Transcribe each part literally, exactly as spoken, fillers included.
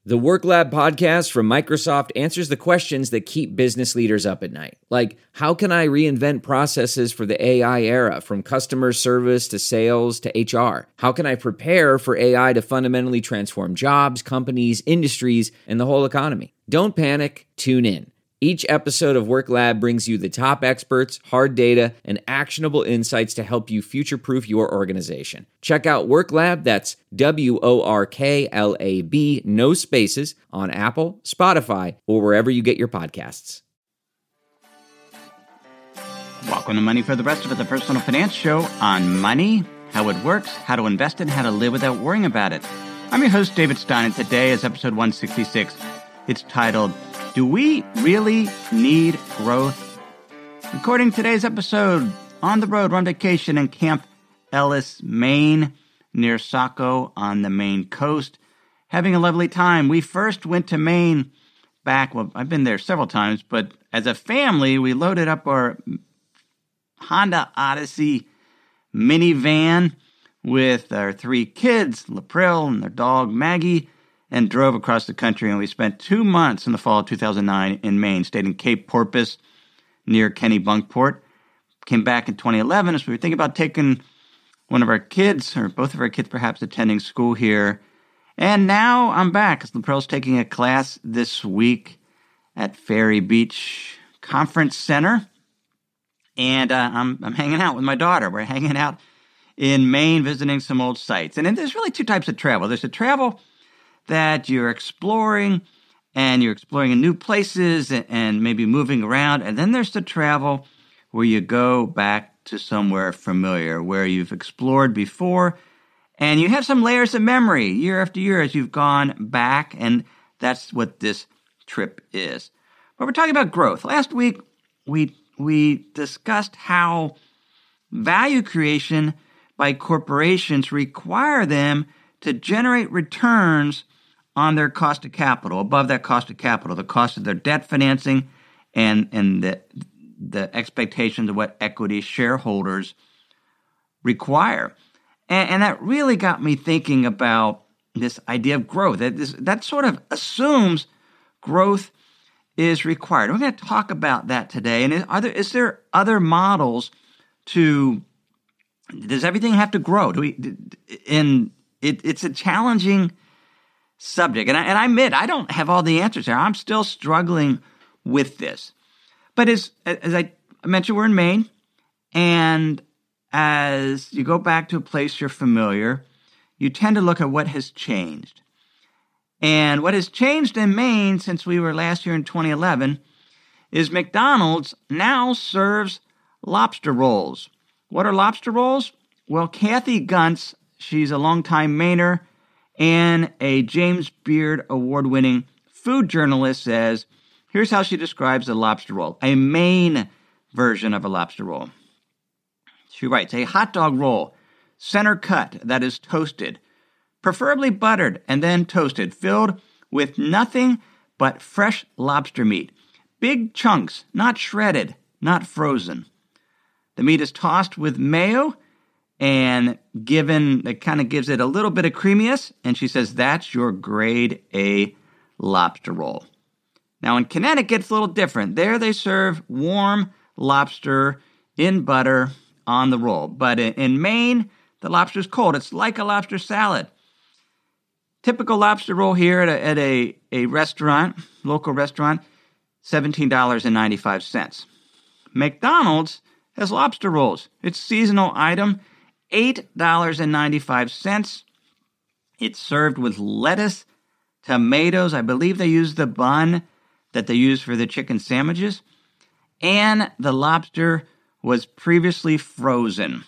The Work Lab podcast from Microsoft answers the questions that keep business leaders up at night. Like, how can I reinvent processes for the A I era, from customer service to sales to H R? How can I prepare for A I to fundamentally transform jobs, companies, industries, and the whole economy? Don't panic, tune in. Each episode of Work Lab brings you the top experts, hard data, and actionable insights to help you future-proof your organization. Check out Work Lab, that's W O R K L A B, no spaces, on Apple, Spotify, or wherever you get your podcasts. Welcome to Money for the Rest of It, the personal finance show on money, how it works, how to invest it, how to live without worrying about it. I'm your host, David Stein, and today is episode one sixty-six. It's titled, Do We Really Need Growth? Recording today's episode on the road, we're on vacation in Camp Ellis, Maine, near Saco on the Maine coast. Having a lovely time. We first went to Maine back, well, I've been there several times, but as a family, we loaded up our Honda Odyssey minivan with our three kids, Lapril and their dog Maggie, and drove across the country, and we spent two months in the fall of two thousand nine in Maine, stayed in Cape Porpoise near Kennebunkport. Came back in twenty eleven as we were thinking about taking one of our kids, or both of our kids perhaps, attending school here. And now I'm back, as Lapril's taking a class this week at Ferry Beach Conference Center. And uh, I'm, I'm hanging out with my daughter. We're hanging out in Maine, visiting some old sites. And then there's really two types of travel. There's a travel that you're exploring, and you're exploring in new places and maybe moving around. And then there's the travel where you go back to somewhere familiar, where you've explored before, and you have some layers of memory year after year as you've gone back, and that's what this trip is. But we're talking about growth. Last week, we we discussed how value creation by corporations require them to generate returns on their cost of capital, above that cost of capital, the cost of their debt financing, and, and the, the expectations of what equity shareholders require. And, and that really got me thinking about this idea of growth. That, this, that sort of assumes growth is required. We're going to talk about that today. And is, are there, is there other models to, does everything have to grow? Do we, in It, it's a challenging subject, and I, and I admit I don't have all the answers here. I'm still struggling with this. But as as I mentioned, we're in Maine, and as you go back to a place you're familiar, you tend to look at what has changed. And what has changed in Maine since we were last year in twenty eleven is McDonald's now serves lobster rolls. What are lobster rolls? Well, Kathy Gunts, she's a longtime Mainer and a James Beard award-winning food journalist, says, here's how she describes a lobster roll, a Maine version of a lobster roll. She writes, a hot dog roll, center cut, that is toasted, preferably buttered and then toasted, filled with nothing but fresh lobster meat. Big chunks, not shredded, not frozen. The meat is tossed with mayo and given, it kind of gives it a little bit of creaminess, and she says that's your grade A lobster roll. Now in Connecticut, it's a little different. There they serve warm lobster in butter on the roll. But in Maine, the lobster's cold. It's like a lobster salad. Typical lobster roll here at a, at a, a restaurant, local restaurant, seventeen dollars and ninety-five cents. McDonald's has lobster rolls. It's a seasonal item. eight dollars and ninety-five cents. It's served with lettuce, tomatoes. I believe they use the bun that they use for the chicken sandwiches. And the lobster was previously frozen.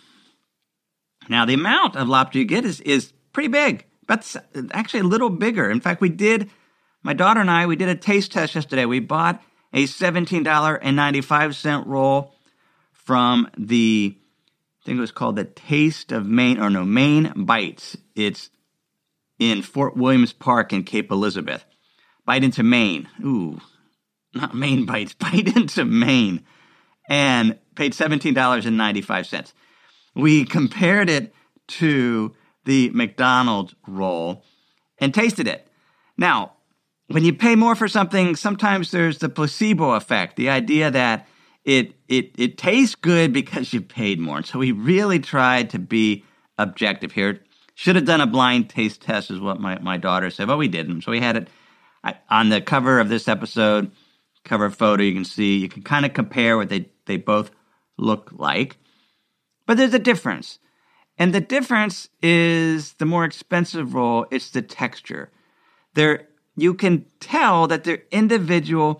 Now, the amount of lobster you get is, is pretty big, but actually a little bigger. In fact, we did, my daughter and I, we did a taste test yesterday. We bought a seventeen dollars and ninety-five cents roll from the, I think it was called the Taste of Maine, or no, Maine Bites. It's in Fort Williams Park in Cape Elizabeth. Bite into Maine. Ooh, not Maine Bites, Bite into Maine. And paid seventeen dollars and ninety-five cents. We compared it to the McDonald's roll and tasted it. Now, when you pay more for something, sometimes there's the placebo effect, the idea that it it it tastes good because you paid more. And so we really tried to be objective here. Should have done a blind taste test is what my, my daughter said, but we didn't. So we had it I, on the cover of this episode, cover photo, you can see, you can kind of compare what they, they both look like. But there's a difference. And the difference is the more expensive roll, it's the texture. There, you can tell that they're individual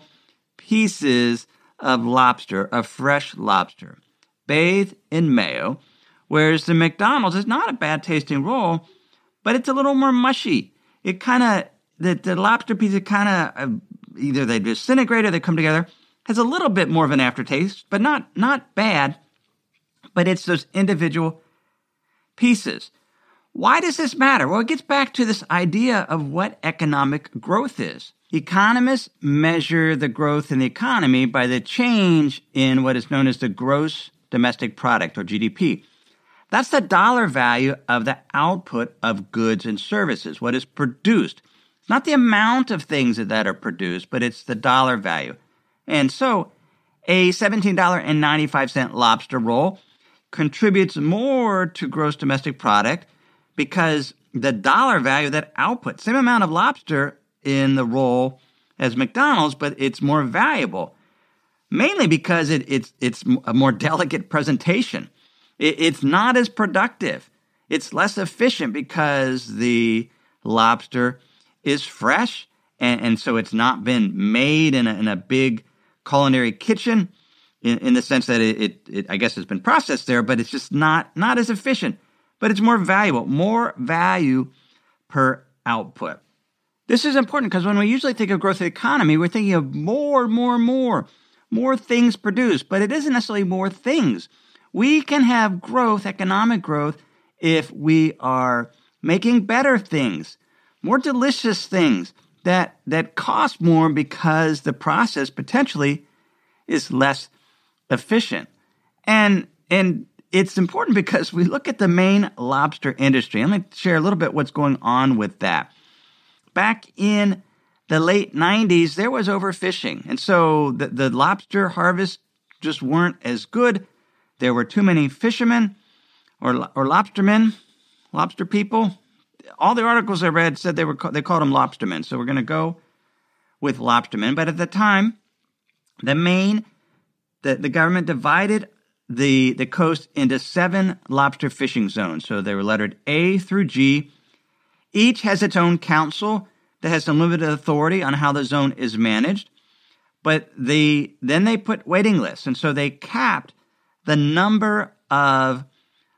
pieces of lobster, of fresh lobster, bathed in mayo, whereas the McDonald's is not a bad tasting roll, but it's a little more mushy. It kind of, the, the lobster pieces kind of, uh, either they disintegrate or they come together, has a little bit more of an aftertaste, but not, not bad, but it's those individual pieces. Why does this matter? Well, it gets back to this idea of what economic growth is. Economists measure the growth in the economy by the change in what is known as the gross domestic product, or G D P. That's the dollar value of the output of goods and services, what is produced. It's not the amount of things that are produced, but it's the dollar value. And so a seventeen dollars and ninety-five cents lobster roll contributes more to gross domestic product because the dollar value of that output, same amount of lobster in the roll as McDonald's, but it's more valuable, mainly because it, it's it's a more delicate presentation. It, it's not as productive. It's less efficient because the lobster is fresh, and, and so it's not been made in a, in a big culinary kitchen in, in the sense that it, it, it, I guess, has been processed there, but it's just not, not as efficient. But it's more valuable, more value per output. This is important because when we usually think of growth of the economy, we're thinking of more, more, more, more things produced, but it isn't necessarily more things. We can have growth, economic growth, if we are making better things, more delicious things that, that cost more because the process potentially is less efficient. And, and it's important because we look at the Maine lobster industry. Let me share a little bit what's going on with that. Back in the late nineties, there was overfishing. And so the, the lobster harvests just weren't as good. There were too many fishermen or, or lobstermen, lobster people. All the articles I read said they were they called them lobstermen. So we're going to go with lobstermen. But at the time, the Maine, the, the government divided the, the coast into seven lobster fishing zones. So they were lettered A through G. Each has its own council that has some limited authority on how the zone is managed. But the then they put waiting lists. And so they capped the number of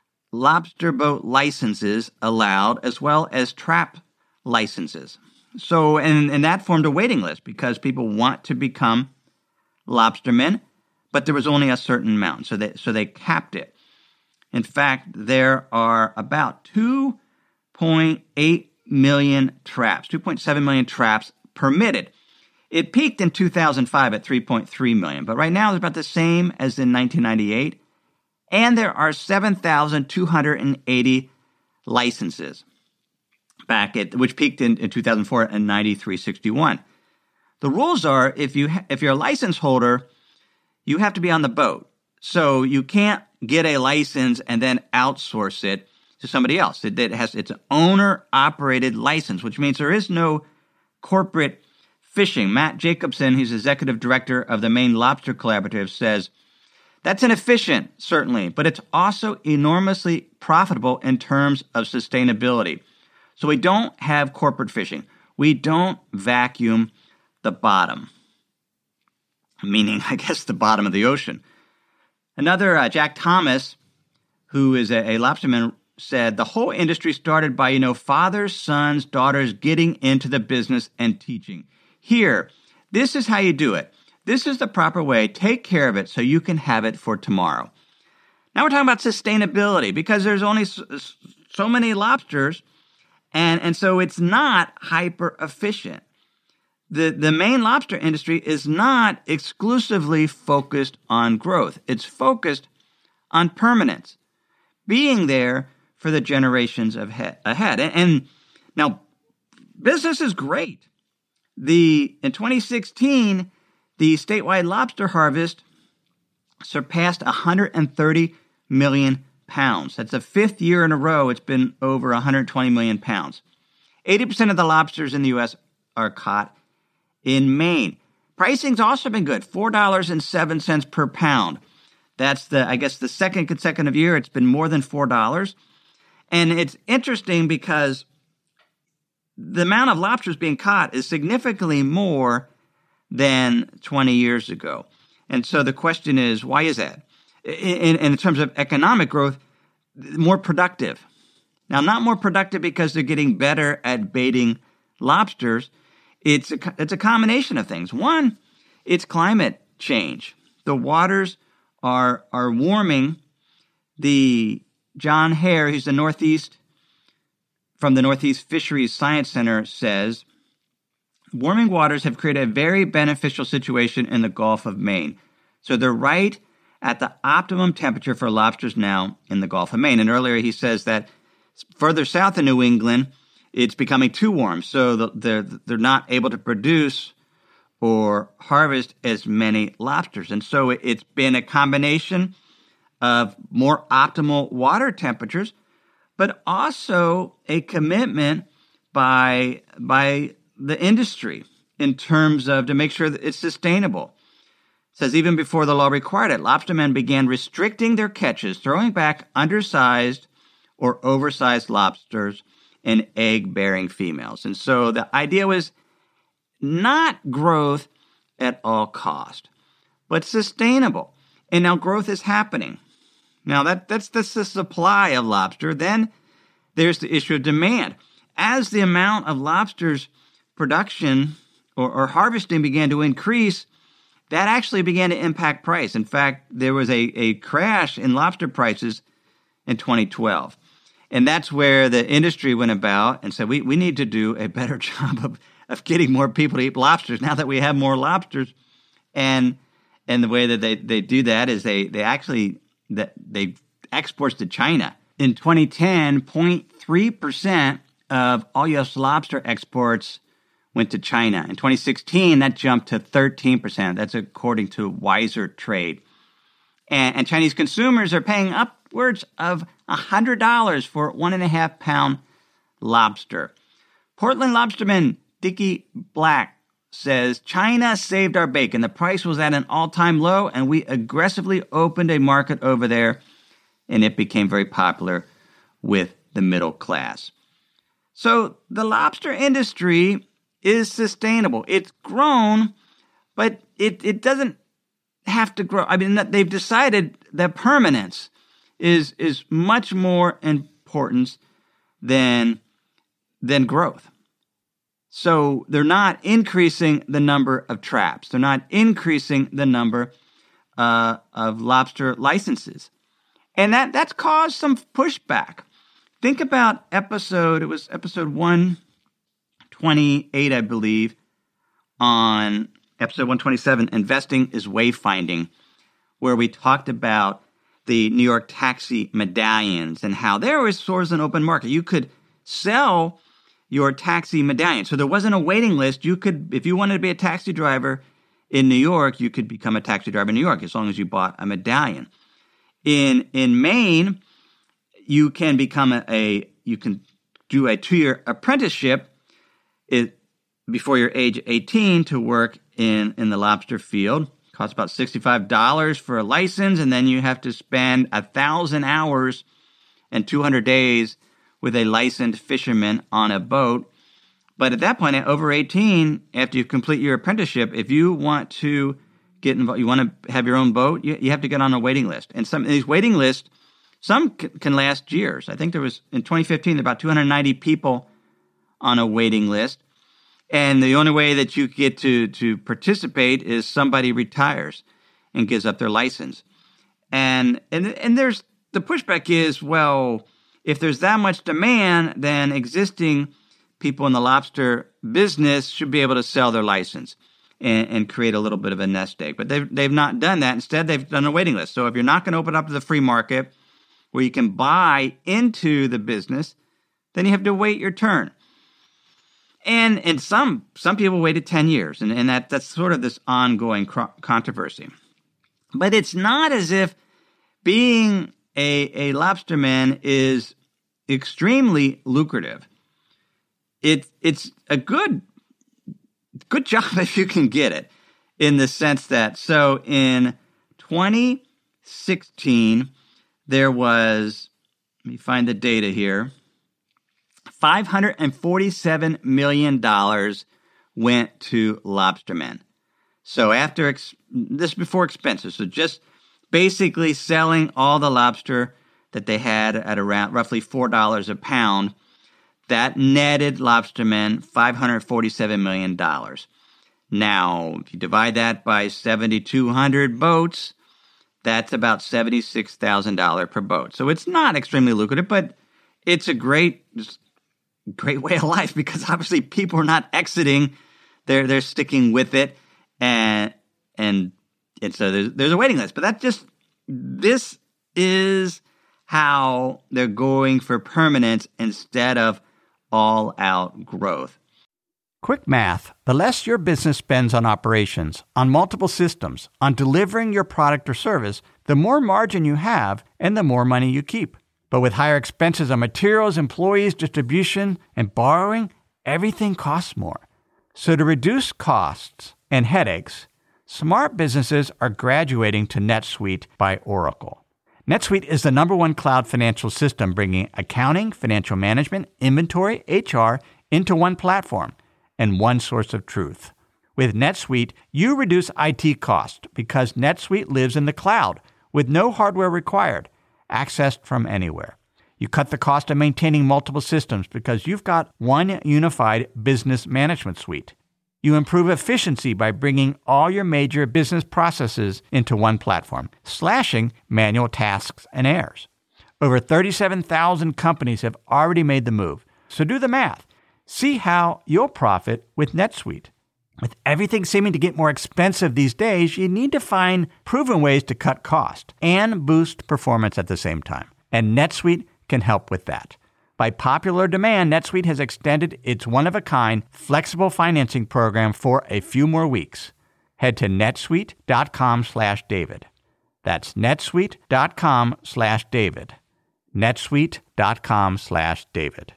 lobster boat licenses allowed as well as trap licenses. So, and, and that formed a waiting list because people want to become lobstermen, but there was only a certain amount. So they, so they capped it. In fact, there are about two point eight million traps, two point seven million traps permitted. It peaked in two thousand five at three point three million, but right now it's about the same as in nineteen ninety-eight. And there are seven thousand two hundred eighty licenses back at, which peaked in, in two thousand four at ninety-three sixty-one. The rules are if you ha- if you're a license holder, you have to be on the boat. So you can't get a license and then outsource it to somebody else. It, it has it's an owner-operated license, which means there is no corporate fishing. Matt Jacobson, who's executive director of the Maine Lobster Collaborative, says, that's inefficient, certainly, but it's also enormously profitable in terms of sustainability. So we don't have corporate fishing. We don't vacuum the bottom, meaning, I guess, the bottom of the ocean. Another, uh, Jack Thomas, who is a, a lobsterman, said, the whole industry started by, you know, fathers, sons, daughters getting into the business and teaching. Here, this is how you do it. This is the proper way. Take care of it so you can have it for tomorrow. Now we're talking about sustainability because there's only so, so many lobsters, and, and so it's not hyper efficient. The, the Maine lobster industry is not exclusively focused on growth. It's focused on permanence, being there for the generations of he- ahead. And, and now, business is great. The in twenty sixteen, the statewide lobster harvest surpassed one hundred thirty million pounds. That's the fifth year in a row it's been over one hundred twenty million pounds. eighty percent of the lobsters in the U S are caught in Maine. Pricing's also been good, four dollars and seven cents per pound. That's the, I guess, the second consecutive year it's been more than four dollars. And it's interesting because the amount of lobsters being caught is significantly more than twenty years ago. And so the question is, why is that? In, in terms of economic growth, more productive. Now, not more productive because they're getting better at baiting lobsters. It's a, it's a combination of things. One, it's climate change. The waters are are warming. The John Hare, who's the Northeast, from the Northeast Fisheries Science Center, says, warming waters have created a very beneficial situation in the Gulf of Maine. So they're right at the optimum temperature for lobsters now in the Gulf of Maine. And earlier he says that further south in New England, it's becoming too warm, so they're, they're not able to produce or harvest as many lobsters. And so it's been a combination of more optimal water temperatures, but also a commitment by, by the industry in terms of to make sure that it's sustainable. It says even before the law required it, lobstermen began restricting their catches, throwing back undersized or oversized lobsters and egg-bearing females. And so the idea was not growth at all cost, but sustainable. And now growth is happening. Now that, that's the, the supply of lobster. Then there's the issue of demand. As the amount of lobsters production or, or harvesting began to increase, that actually began to impact price. In fact, there was a, a crash in lobster prices in twenty twelve. And that's where the industry went about and said, we, we need to do a better job of, of getting more people to eat lobsters now that we have more lobsters. And and the way that they, they do that is they, they actually that they exports to China. In twenty ten, zero point three percent of all U S lobster exports went to China. In twenty sixteen, that jumped to thirteen percent. That's according to Wiser Trade. And, and Chinese consumers are paying upwards of one hundred dollars for one and a half pound lobster. Portland lobsterman Dickie Black says, China saved our bacon. The price was at an all-time low, and we aggressively opened a market over there, and it became very popular with the middle class. So the lobster industry is sustainable. It's grown, but it, it doesn't have to grow. I mean, they've decided that permanence is is much more important than than growth. So they're not increasing the number of traps. They're not increasing the number uh, of lobster licenses. And that, that's caused some pushback. Think about episode, it was episode one twenty-eight, I believe, on episode one twenty-seven, Investing is Wayfinding, where we talked about the New York taxi medallions and how there was sort of an open market. You could sell your taxi medallion. So there wasn't a waiting list. You could, if you wanted to be a taxi driver in New York, you could become a taxi driver in New York as long as you bought a medallion. In in Maine, you can become a, a you can do a two-year apprenticeship it, before you're age eighteen to work in, in the lobster field. It costs about sixty-five dollars for a license, and then you have to spend one thousand hours and two hundred days with a licensed fisherman on a boat. But at that point, at over eighteen, after you complete your apprenticeship, if you want to get involved, you want to have your own boat, you, you have to get on a waiting list. And some of these waiting lists, some c- can last years. I think there was, in twenty fifteen, about two hundred ninety people on a waiting list. And the only way that you get to, to participate is somebody retires and gives up their license. And, and, and there's, the pushback is, well, if there's that much demand, then existing people in the lobster business should be able to sell their license and, and create a little bit of a nest egg. But they've, they've not done that. Instead, they've done a waiting list. So if you're not going to open up to the free market where you can buy into the business, then you have to wait your turn. And and some some people waited ten years, and, and that that's sort of this ongoing cro- controversy. But it's not as if being a, a lobsterman is extremely lucrative. It, it's a good, good job if you can get it, in the sense that, so in twenty sixteen, there was, let me find the data here, five hundred forty-seven million dollars went to lobstermen. So after, ex- this before expenses, so just basically selling all the lobster that they had at around roughly four dollars a pound, that netted lobstermen five hundred forty-seven million dollars. Now, if you divide that by seven thousand two hundred boats, that's about seventy-six thousand dollars per boat. So it's not extremely lucrative, but it's a great, great way of life, because obviously people are not exiting. They're, they're sticking with it. And, and, and so there's, there's a waiting list. But that just, this is how they're going for permanence instead of all-out growth. Quick math. The less your business spends on operations, on multiple systems, on delivering your product or service, the more margin you have and the more money you keep. But with higher expenses on materials, employees, distribution, and borrowing, everything costs more. So to reduce costs and headaches, smart businesses are graduating to NetSuite by Oracle. NetSuite is the number one cloud financial system, bringing accounting, financial management, inventory, H R into one platform and one source of truth. With NetSuite, you reduce I T costs because NetSuite lives in the cloud with no hardware required, accessed from anywhere. You cut the cost of maintaining multiple systems because you've got one unified business management suite. You improve efficiency by bringing all your major business processes into one platform, slashing manual tasks and errors. Over thirty-seven thousand companies have already made the move. So do the math. See how you'll profit with NetSuite. With everything seeming to get more expensive these days, you need to find proven ways to cut cost and boost performance at the same time. And NetSuite can help with that. By popular demand, NetSuite has extended its one-of-a-kind flexible financing program for a few more weeks. Head to netsuite.com slash David. That's netsuite.com slash David. netsuite.com slash David.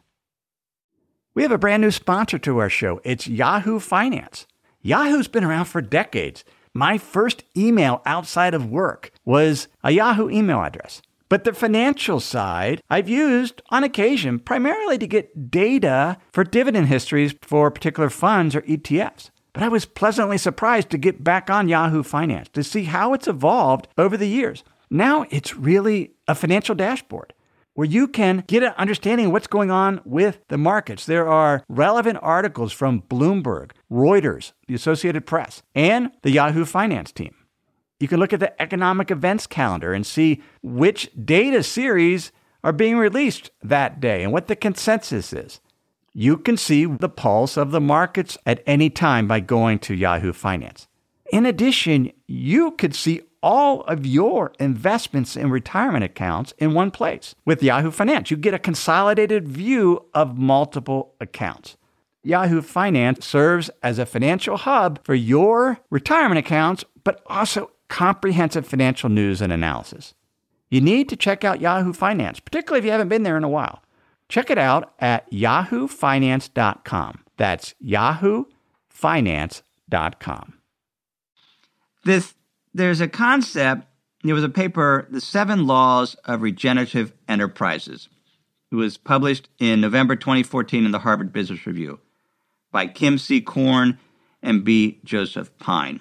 We have a brand new sponsor to our show. It's Yahoo Finance. Yahoo's been around for decades. My first email outside of work was a Yahoo email address. But the financial side I've used on occasion primarily to get data for dividend histories for particular funds or E T Fs. But I was pleasantly surprised to get back on Yahoo Finance to see how it's evolved over the years. Now it's really a financial dashboard where you can get an understanding of what's going on with the markets. There are relevant articles from Bloomberg, Reuters, the Associated Press, and the Yahoo Finance team. You can look at the economic events calendar and see which data series are being released that day and what the consensus is. You can see the pulse of the markets at any time by going to Yahoo Finance. In addition, you could see all of your investments in retirement accounts in one place. With Yahoo Finance, you get a consolidated view of multiple accounts. Yahoo Finance serves as a financial hub for your retirement accounts, but also comprehensive financial news and analysis. You need to check out Yahoo Finance, particularly if you haven't been there in a while. Check it out at yahoo finance dot com. That's yahoo finance dot com. This, there's a concept, there was a paper, The Seven Laws of Regenerative Enterprises. It was published in November twenty fourteen in the Harvard Business Review by Kim C. Korn and B. Joseph Pine.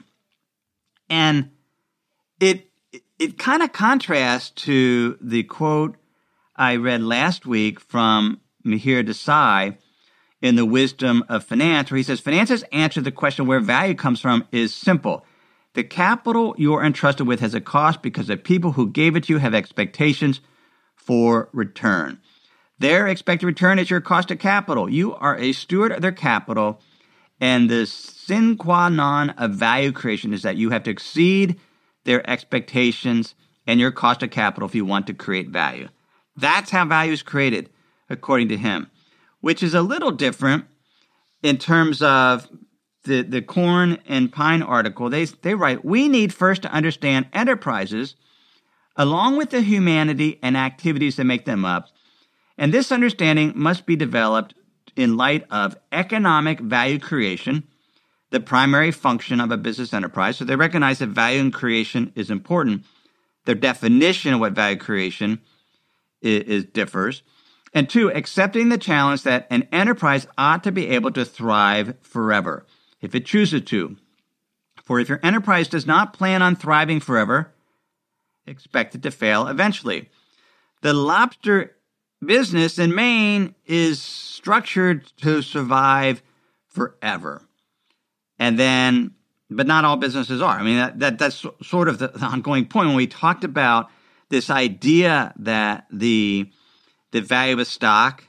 And It it, it kind of contrasts to the quote I read last week from Mihir Desai in The Wisdom of Finance, where he says, finance's answer to the question where value comes from is simple. The capital you're entrusted with has a cost because the people who gave it to you have expectations for return. Their expected return is your cost of capital. You are a steward of their capital, and the sine qua non of value creation is that you have to exceed their expectations and your cost of capital if you want to create value. That's how value is created, according to him, which is a little different in terms of the, the Corn and Pine article, they, they write, we need first to understand enterprises along with the humanity and activities that make them up. And this understanding must be developed in light of economic value creation, the primary function of a business enterprise. So they recognize that value creation is important. Their definition of what value creation is, is differs. And two, accepting the challenge that an enterprise ought to be able to thrive forever if it chooses to. For if your enterprise does not plan on thriving forever, expect it to fail eventually. The lobster business in Maine is structured to survive forever. And then, but not all businesses are. I mean, that, that that's sort of the ongoing point. When we talked about this idea that the the value of a stock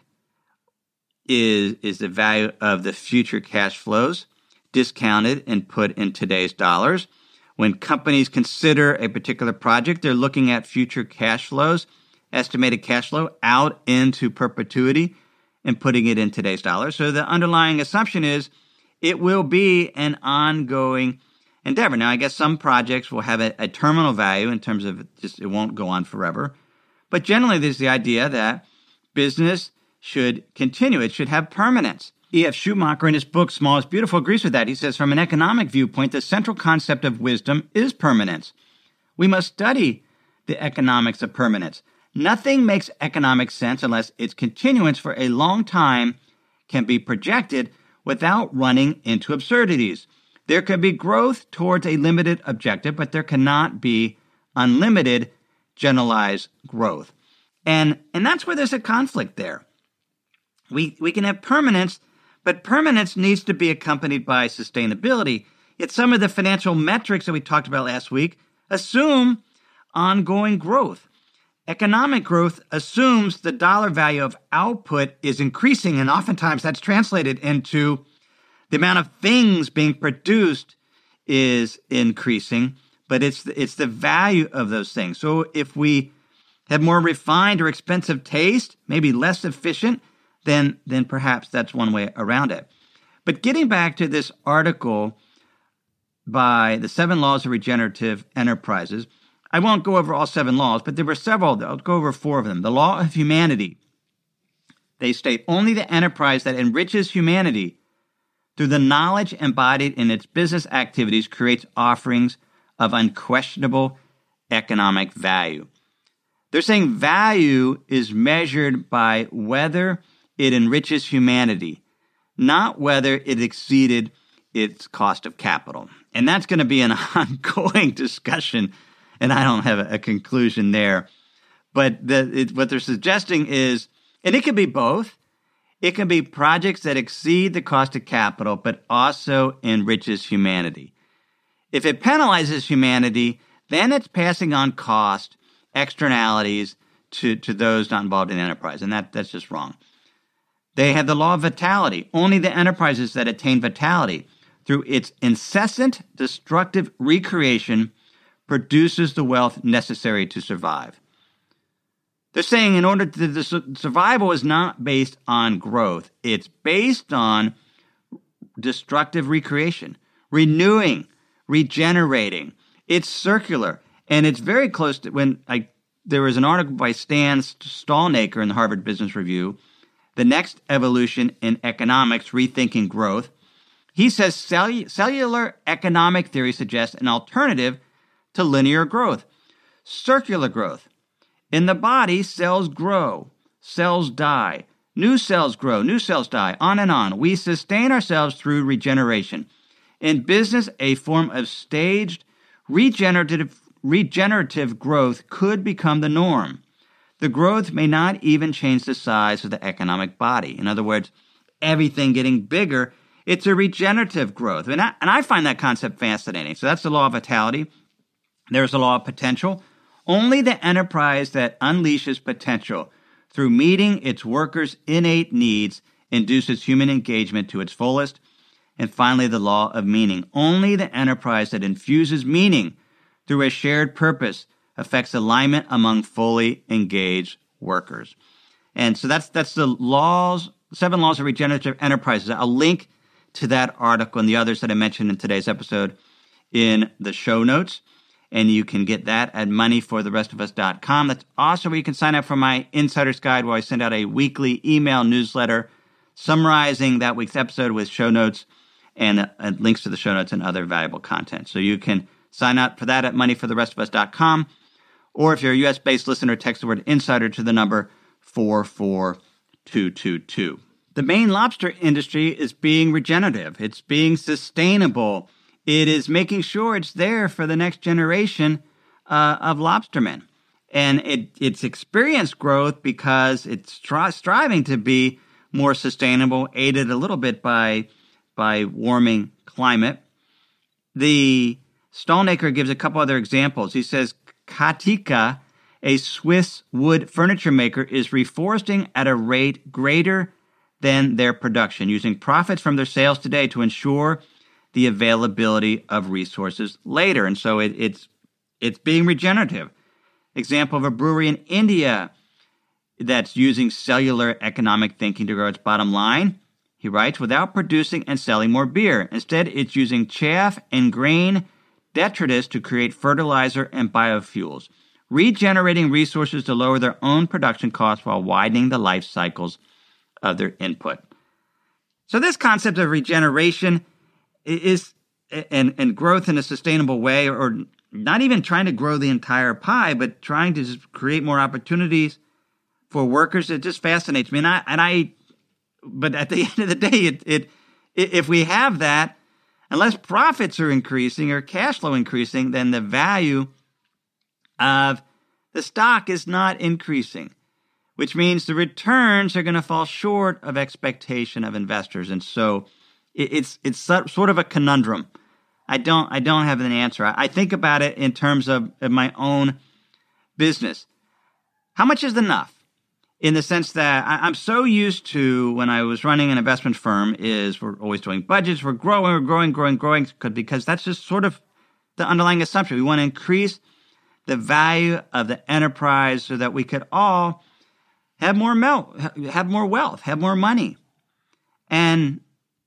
is, is the value of the future cash flows discounted and put in today's dollars. When companies consider a particular project, they're looking at future cash flows, estimated cash flow out into perpetuity and putting it in today's dollars. So the underlying assumption is it will be an ongoing endeavor. Now, I guess some projects will have a, a terminal value in terms of just it won't go on forever. But generally, there's the idea that business should continue. It should have permanence. E F. Schumacher, in his book, Small is Beautiful, agrees with that. He says, from an economic viewpoint, the central concept of wisdom is permanence. We must study the economics of permanence. Nothing makes economic sense unless its continuance for a long time can be projected without running into absurdities. There can be growth towards a limited objective, but there cannot be unlimited generalized growth. And, and that's where there's a conflict there. We, we can have permanence, but permanence needs to be accompanied by sustainability. Yet some of the financial metrics that we talked about last week assume ongoing growth. Economic growth assumes the dollar value of output is increasing, and oftentimes that's translated into the amount of things being produced is increasing, but it's the, it's the value of those things. So if we have more refined or expensive taste, maybe less efficient, then, then perhaps that's one way around it. But getting back to this article by the Seven Laws of Regenerative Enterprises, I won't go over all seven laws, but there were several. I'll go over four of them. The law of humanity. They state only the enterprise that enriches humanity through the knowledge embodied in its business activities creates offerings of unquestionable economic value. They're saying value is measured by whether it enriches humanity, not whether it exceeded its cost of capital. And that's going to be an ongoing discussion, and I don't have a, a conclusion there. But the, it, what they're suggesting is, and it could be both, it can be projects that exceed the cost of capital, but also enriches humanity. If it penalizes humanity, then it's passing on cost, externalities to, to those not involved in the enterprise, and that, that's just wrong. They have the law of vitality. Only the enterprises that attain vitality through its incessant destructive recreation produces the wealth necessary to survive. They're saying in order to the survival is not based on growth. It's based on destructive recreation, renewing, regenerating. It's circular. And it's very close to when I, there was an article by Stan Stalnaker in the Harvard Business Review, The Next Evolution in Economics, Rethinking Growth. He says cellu- cellular economic theory suggests an alternative to linear growth, circular growth. In the body, cells grow, cells die, new cells grow, new cells die, on and on. We sustain ourselves through regeneration. In business, a form of staged regenerative, regenerative growth could become the norm. The growth may not even change the size of the economic body. In other words, everything getting bigger, it's a regenerative growth. And I, and I find that concept fascinating. So that's the law of vitality. There's the law of potential. Only the enterprise that unleashes potential through meeting its workers' innate needs induces human engagement to its fullest. And finally, the law of meaning. Only the enterprise that infuses meaning through a shared purpose affects alignment among fully engaged workers. And so that's that's the laws, seven laws of regenerative enterprises. I'll link to that article and the others that I mentioned in today's episode in the show notes. And you can get that at money for the rest of us dot com. That's also where you can sign up for my Insider's Guide, where I send out a weekly email newsletter summarizing that week's episode with show notes and uh, links to the show notes and other valuable content. So you can sign up for that at money for the rest of us dot com. Or if you're a U S-based listener, text the word insider to the number four four two two two. The Maine lobster industry is being regenerative. It's being sustainable. It is making sure it's there for the next generation uh, of lobstermen. And it, it's experienced growth because it's stri- striving to be more sustainable, aided a little bit by, by warming climate. The Stolnaker gives a couple other examples. He says, Katika, a Swiss wood furniture maker, is reforesting at a rate greater than their production, using profits from their sales today to ensure the availability of resources later. And so it, it's it's being regenerative. Example of a brewery in India that's using cellular economic thinking to grow its bottom line. He writes, without producing and selling more beer. Instead, it's using chaff and grain detritus to create fertilizer and biofuels, regenerating resources to lower their own production costs while widening the life cycles of their input. So this concept of regeneration is and, and growth in a sustainable way, or not even trying to grow the entire pie, but trying to just create more opportunities for workers. It just fascinates me. And I, and I but at the end of the day, it, it if we have that, unless profits are increasing or cash flow increasing, then the value of the stock is not increasing, which means the returns are going to fall short of expectation of investors. And so it's it's sort of a conundrum. I don't I don't have an answer. I think about it in terms of, of my own business. How much is enough? In the sense that I'm so used to, when I was running an investment firm, is we're always doing budgets, we're growing, we're growing, growing, growing, because that's just sort of the underlying assumption. We want to increase the value of the enterprise so that we could all have more mel- have more wealth, have more money. And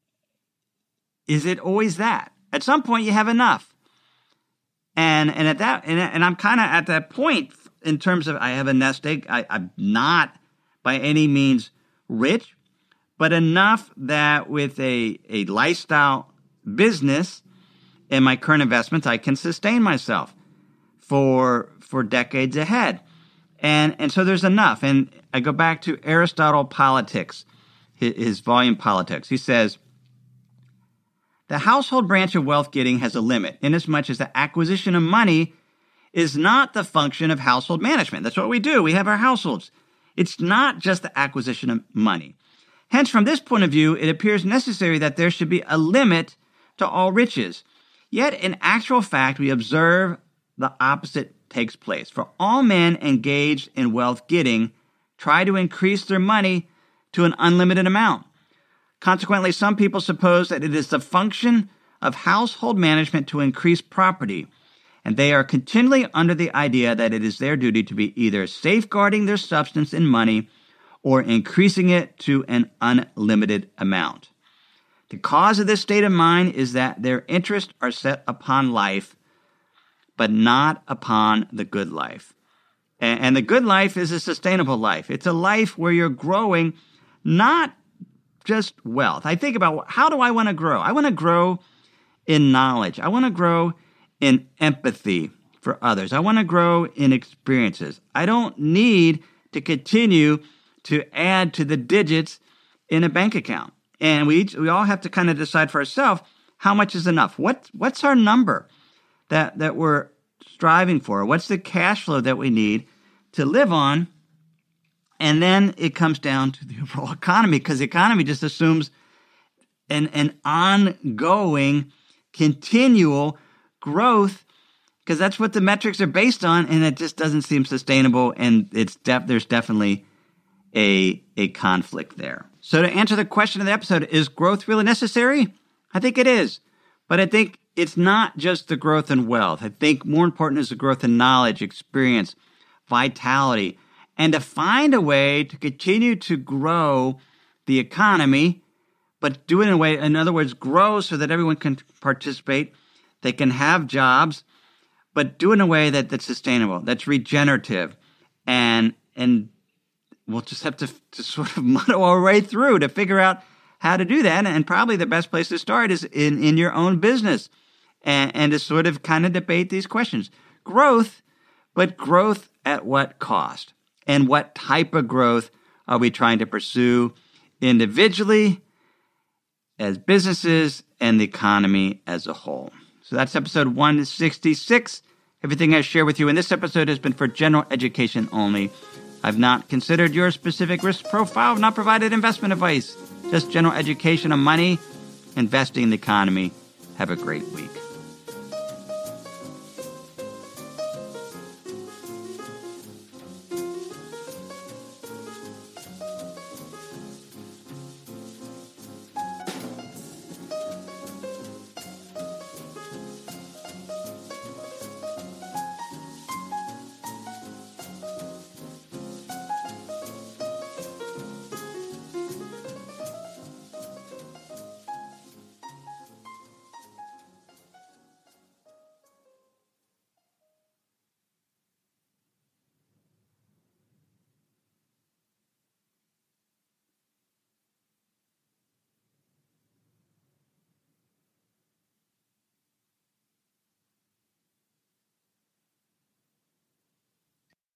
is it always that? At some point, you have enough. And and at that, and, and I'm kind of at that point in terms of I have a nest egg. I, I'm not by any means rich, but enough that with a, a lifestyle business and my current investments, I can sustain myself for for decades ahead. And and so there's enough. And I go back to Aristotle Politics, his, his volume Politics. He says, the household branch of wealth getting has a limit, inasmuch as the acquisition of money is not the function of household management. That's what we do. We have our households. It's not just the acquisition of money. Hence, from this point of view, it appears necessary that there should be a limit to all riches. Yet, in actual fact, we observe the opposite takes place. For all men engaged in wealth getting try to increase their money to an unlimited amount. Consequently, some people suppose that it is the function of household management to increase property, and they are continually under the idea that it is their duty to be either safeguarding their substance in money or increasing it to an unlimited amount. The cause of this state of mind is that their interests are set upon life, but not upon the good life. And the good life is a sustainable life. It's a life where you're growing, not just wealth. I think about, how do I want to grow? I want to grow in knowledge. I want to grow in empathy for others. I want to grow in experiences. I don't need to continue to add to the digits in a bank account. And we each, we all have to kind of decide for ourselves, how much is enough? What what's our number that that we're striving for? What's the cash flow that we need to live on? And then it comes down to the overall economy, because the economy just assumes an, an ongoing, continual growth, because that's what the metrics are based on, and it just doesn't seem sustainable, and it's def- there's definitely a, a conflict there. So to answer the question of the episode, is growth really necessary? I think it is, but I think it's not just the growth in wealth. I think more important is the growth in knowledge, experience, vitality, and to find a way to continue to grow the economy, but do it in a way, in other words, grow so that everyone can participate, they can have jobs, but do it in a way that, that's sustainable, that's regenerative, and and we'll just have to, to sort of muddle our way through to figure out how to do that. And probably the best place to start is in, in your own business and, and to sort of kind of debate these questions. Growth, but growth at what cost? And what type of growth are we trying to pursue individually, as businesses, and the economy as a whole? So that's episode one sixty-six. Everything I share with you in this episode has been for general education only. I've not considered your specific risk profile. I've not provided investment advice. Just general education on money, investing in the economy. Have a great week.